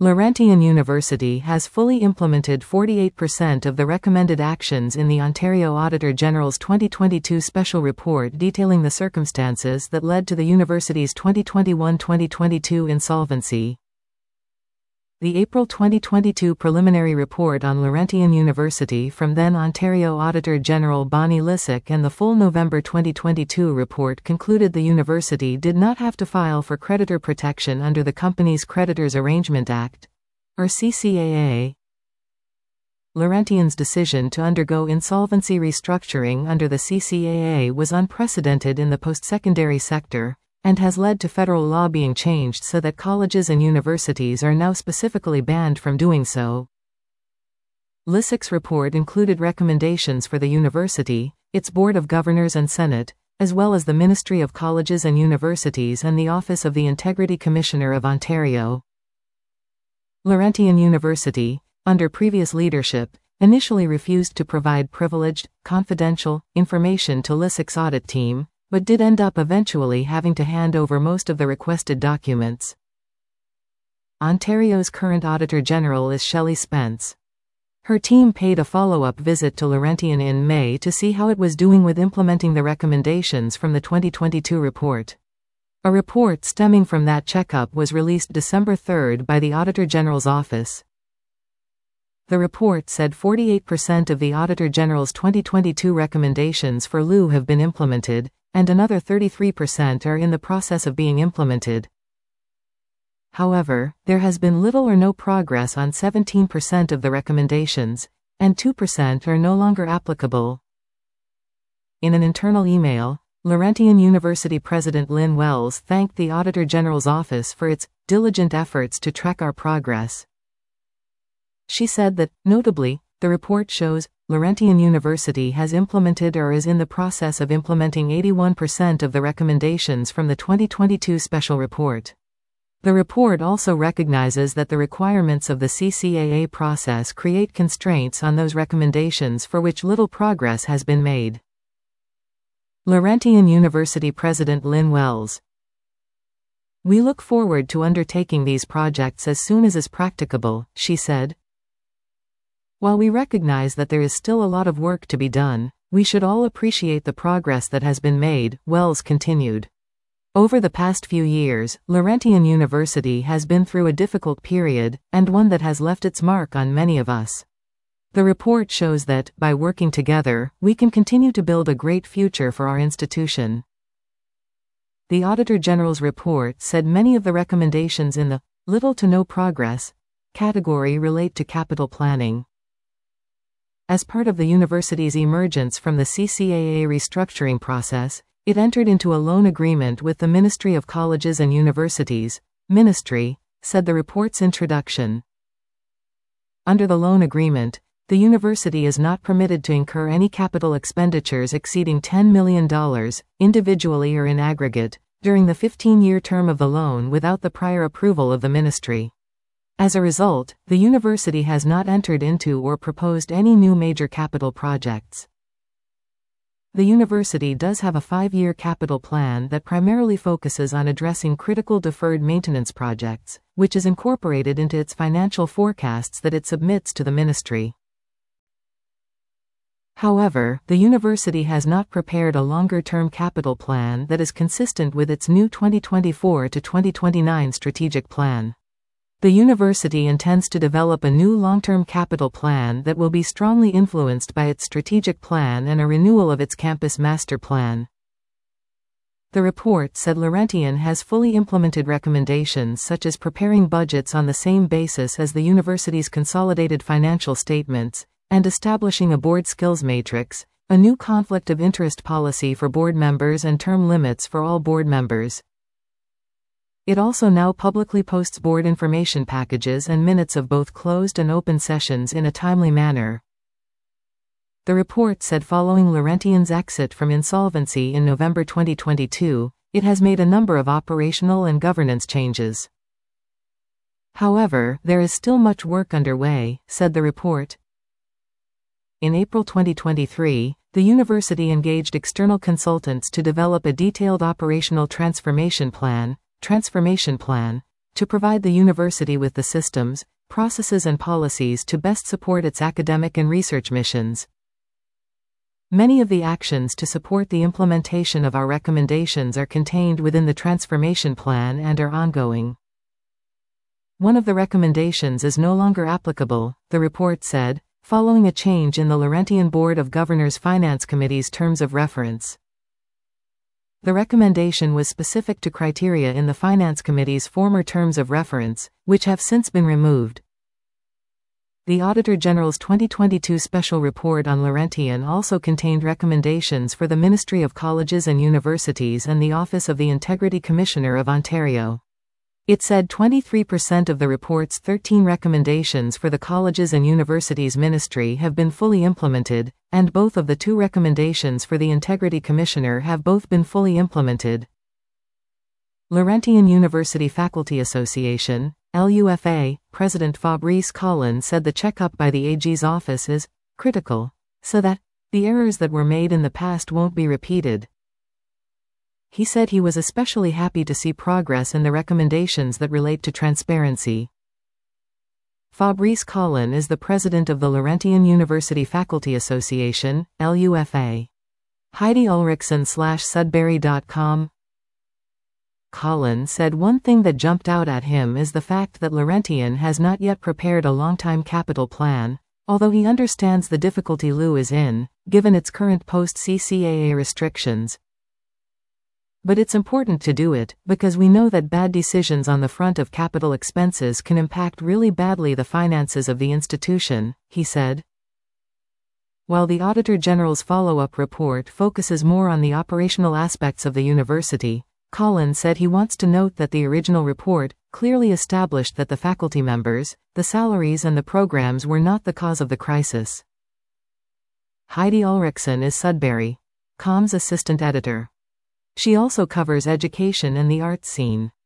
Laurentian University has fully implemented 48% of the recommended actions in the Ontario Auditor General's 2022 special report detailing the circumstances that led to the university's 2021-2022 insolvency. The April 2022 preliminary report on Laurentian University from then Ontario Auditor General Bonnie Lysyk and the full November 2022 report concluded the university did not have to file for creditor protection under the Companies Creditors Arrangement Act, or CCAA. Laurentian's decision to undergo insolvency restructuring under the CCAA was unprecedented in the post-secondary sector, and has led to federal law being changed so that colleges and universities are now specifically banned from doing so. Lysyk's report included recommendations for the university, its Board of Governors and Senate, as well as the Ministry of Colleges and Universities and the Office of the Integrity Commissioner of Ontario. Laurentian University, under previous leadership, initially refused to provide privileged, confidential information to Lysyk's audit team, but did end up eventually having to hand over most of the requested documents. Ontario's current Auditor General is Shelley Spence. Her team paid a follow-up visit to Laurentian in May to see how it was doing with implementing the recommendations from the 2022 report. A report stemming from that checkup was released December 3 by the Auditor General's office. The report said 48% of the Auditor General's 2022 recommendations for LU have been implemented, and another 33% are in the process of being implemented. However, there has been little or no progress on 17% of the recommendations, and 2% are no longer applicable. In an internal email, Laurentian University President Lynn Wells thanked the Auditor General's office for its diligent efforts to track our progress. She said that, notably, the report shows Laurentian University has implemented or is in the process of implementing 81% of the recommendations from the 2022 special report. The report also recognizes that the requirements of the CCAA process create constraints on those recommendations for which little progress has been made. Laurentian University President Lynn Wells: "We look forward to undertaking these projects as soon as is practicable," she said. "While we recognize that there is still a lot of work to be done, we should all appreciate the progress that has been made," Wells continued. Over the past few years, Laurentian University has been through a difficult period, and one that has left its mark on many of us. The report shows that, by working together, we can continue to build a great future for our institution. The Auditor General's report said many of the recommendations in the little to no progress category relate to capital planning. As part of the university's emergence from the CCAA restructuring process, it entered into a loan agreement with the Ministry of Colleges and Universities, Ministry, said the report's introduction. Under the loan agreement, the university is not permitted to incur any capital expenditures exceeding $10 million, individually or in aggregate, during the 15-year term of the loan without the prior approval of the ministry. As a result, the university has not entered into or proposed any new major capital projects. The university does have a 5-year capital plan that primarily focuses on addressing critical deferred maintenance projects, which is incorporated into its financial forecasts that it submits to the ministry. However, the university has not prepared a longer-term capital plan that is consistent with its new 2024 to 2029 strategic plan. The university intends to develop a new long-term capital plan that will be strongly influenced by its strategic plan and a renewal of its campus master plan. The report said Laurentian has fully implemented recommendations such as preparing budgets on the same basis as the university's consolidated financial statements, and establishing a board skills matrix, a new conflict of interest policy for board members and term limits for all board members. It also now publicly posts board information packages and minutes of both closed and open sessions in a timely manner. The report said following Laurentian's exit from insolvency in November 2022, it has made a number of operational and governance changes. However, there is still much work underway, said the report. In April 2023, the university engaged external consultants to develop a detailed operational transformation plan, to provide the university with the systems, processes and policies to best support its academic and research missions. Many of the actions to support the implementation of our recommendations are contained within the transformation plan and are ongoing. One of the recommendations is no longer applicable, the report said, following a change in the Laurentian Board of Governors Finance Committee's terms of reference. The recommendation was specific to criteria in the Finance Committee's former terms of reference, which have since been removed. The Auditor General's 2022 special report on Laurentian also contained recommendations for the Ministry of Colleges and Universities and the Office of the Integrity Commissioner of Ontario. It said 23% of the report's 13 recommendations for the Colleges and Universities Ministry have been fully implemented, and both of the 2 recommendations for the Integrity Commissioner have both been fully implemented. Laurentian University Faculty Association, LUFA, President Fabrice Collin said the checkup by the AG's office is critical, so that the errors that were made in the past won't be repeated. He said he was especially happy to see progress in the recommendations that relate to transparency. Fabrice Collin is the president of the Laurentian University Faculty Association, LUFA. Heidi Ulrichsen/Sudbury.com. Collin said one thing that jumped out at him is the fact that Laurentian has not yet prepared a long-time capital plan, although he understands the difficulty LU is in, given its current post-CCAA restrictions. But it's important to do it, because we know that bad decisions on the front of capital expenses can impact really badly the finances of the institution, he said. While the Auditor General's follow-up report focuses more on the operational aspects of the university, Collin said he wants to note that the original report clearly established that the faculty members, the salaries and the programs were not the cause of the crisis. Heidi Ulrichsen is Sudbury.com's assistant editor. She also covers education and the arts scene.